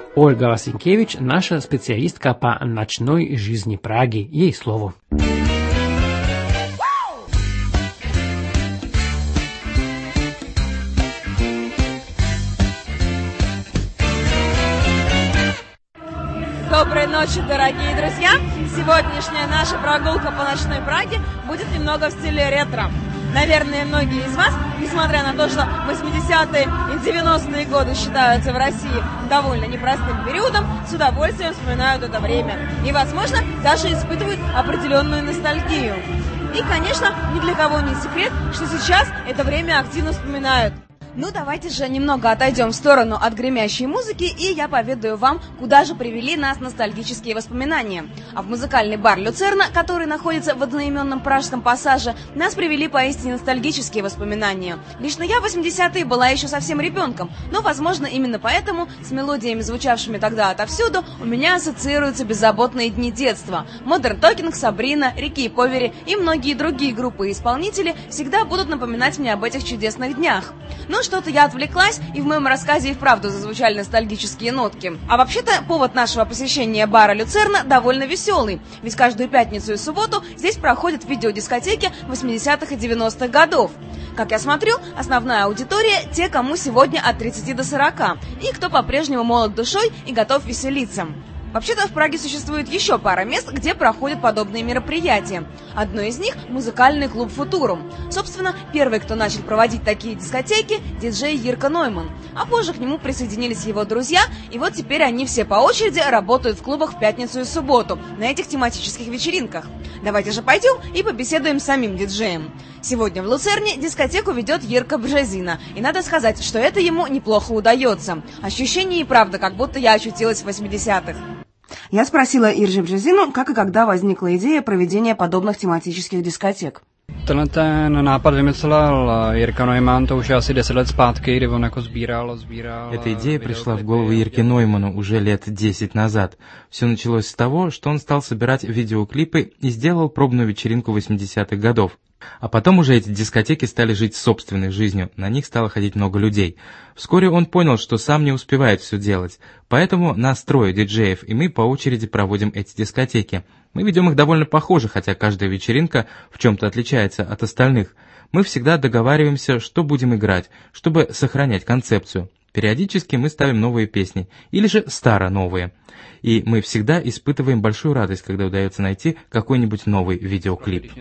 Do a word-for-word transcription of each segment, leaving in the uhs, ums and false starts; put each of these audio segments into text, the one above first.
Ольга Васенкевич, наша специалистка по ночной жизни Праги. Ей слово. Доброй ночи, дорогие друзья! Сегодняшняя наша прогулка по ночной Праге будет немного в стиле ретро. Наверное, многие из вас, несмотря на то, что восьмидесятые и девяностые годы считаются в России довольно непростым периодом, с удовольствием вспоминают это время. И, возможно, даже испытывают определенную ностальгию. И, конечно, ни для кого не секрет, что сейчас это время активно вспоминают. Ну, давайте же немного отойдем в сторону от гремящей музыки, и я поведаю вам, куда же привели нас ностальгические воспоминания. А в музыкальный бар «Люцерна», который находится в одноименном Пражском пассаже, нас привели поистине ностальгические воспоминания. Лично я в восьмидесятые была еще совсем ребенком, но, возможно, именно поэтому с мелодиями, звучавшими тогда отовсюду, у меня ассоциируются беззаботные дни детства. Modern Talking, Сабрина, Рики и Повери и многие другие группы и исполнители всегда будут напоминать мне об этих чудесных днях. Но что-то я отвлеклась, и в моем рассказе и вправду зазвучали ностальгические нотки. А вообще-то повод нашего посещения бара «Люцерна» довольно веселый, ведь каждую пятницу и субботу здесь проходят видеодискотеки восьмидесятых и девяностых годов. Как я смотрю, основная аудитория – те, кому сегодня от тридцати до сорока, и кто по-прежнему молод душой и готов веселиться. Вообще-то в Праге существует еще пара мест, где проходят подобные мероприятия. Одно из них – музыкальный клуб «Футурум». Собственно, первый, кто начал проводить такие дискотеки – диджей Йирка Нойман. А позже к нему присоединились его друзья, и вот теперь они все по очереди работают в клубах в пятницу и субботу на этих тематических вечеринках. Давайте же пойдем и побеседуем с самим диджеем. Сегодня в Люцерне дискотеку ведет Йирка Бжезина, и надо сказать, что это ему неплохо удается. Ощущение и правда, как будто я очутилась в восьмидесятых. Я спросила Иржи Бжезину, как и когда возникла идея проведения подобных тематических дискотек. Tenhle ten nápad vymyslel Jirka Neumann, to už je asi deset let zpátky, kdy on jako sbíral, sbíral. Эта идея пришла в голову Ирке Нойману уже лет десять назад. Все началось с того, что он стал собирать видеоклипы и сделал пробную вечеринку восьмидесятых годов. А потом уже эти дискотеки стали жить собственной жизнью, на них стало ходить много людей. Вскоре он понял, что сам не успевает все делать, поэтому нас трое диджеев, и мы по очереди проводим эти дискотеки. Мы ведем их довольно похоже, хотя каждая вечеринка в чем-то отличается от остальных. Мы всегда договариваемся, что будем играть, чтобы сохранять концепцию. Периодически мы ставим новые песни, или же старо-новые. И мы всегда испытываем большую радость, когда удается найти какой-нибудь новый видеоклип.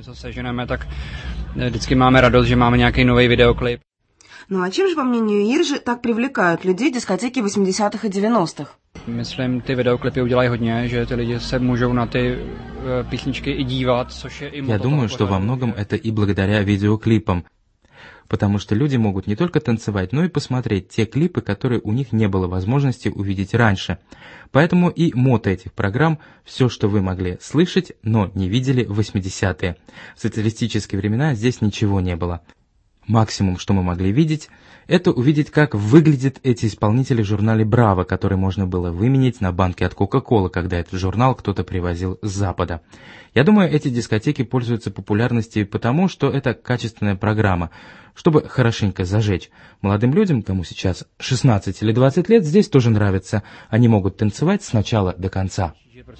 Ну а чем же, по мнению Иржи, так привлекают людей дискотеки восьмидесятых и девяностых? Myslím, ty videoklipy udělají hodně, že ty lidi se můžou na ty písničky i dívat, což je i Я думаю, что во многом это и благодаря видеоклипам, потому что люди могут не только танцевать, но и посмотреть те клипы, которые у них не было возможности увидеть раньше. Поэтому и мото этих программ – все, что вы могли слышать, но не видели в восьмидесятые. В социалистические времена здесь ничего не было. Максимум, что мы могли видеть, это увидеть, как выглядят эти исполнители в журнале «Браво», который можно было выменять на банки от Кока-Колы, когда этот журнал кто-то привозил с Запада. Я думаю, эти дискотеки пользуются популярностью потому, что это качественная программа, чтобы хорошенько зажечь. Молодым людям, кому сейчас шестнадцать или двадцать лет, здесь тоже нравится. Они могут танцевать с начала до конца.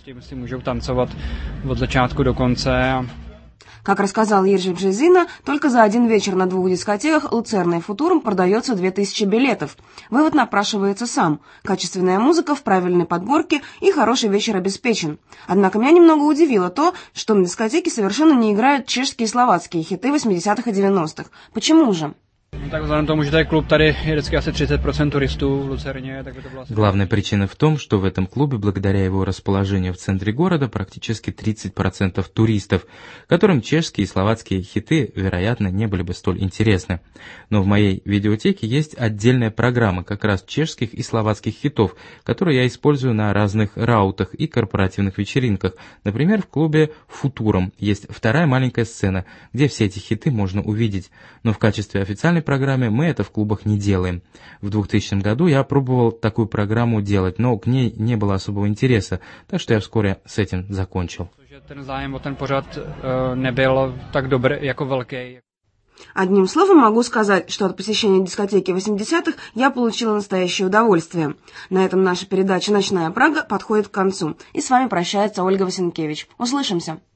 Как рассказал Иржи Бжезина, только за один вечер на двух дискотеках «Люцерна» и «Футурум» продается две тысячи билетов. Вывод напрашивается сам. Качественная музыка в правильной подборке и хороший вечер обеспечен. Однако меня немного удивило то, что на дискотеке совершенно не играют чешские и словацкие хиты восьмидесятых и девяностых. Почему же? Главная причина в том, что в этом клубе, благодаря его расположению в центре города, практически тридцать процентов туристов, которым чешские и словацкие хиты, вероятно, не были бы столь интересны. Но в моей видеотеке есть отдельная программа как раз чешских и словацких хитов, которые я использую на разных раутах и корпоративных вечеринках. Например, в клубе «Футурум» есть вторая маленькая сцена, где все эти хиты можно увидеть, но в качестве официальной программе мы это в клубах не делаем. В двухтысячном году я пробовал такую программу делать, но к ней не было особого интереса, так что я вскоре с этим закончил. Одним словом могу сказать, что от посещения дискотеки восьмидесятых я получила настоящее удовольствие. На этом наша передача «Ночная Прага» подходит к концу. И с вами прощается Ольга Васенкевич. Услышимся!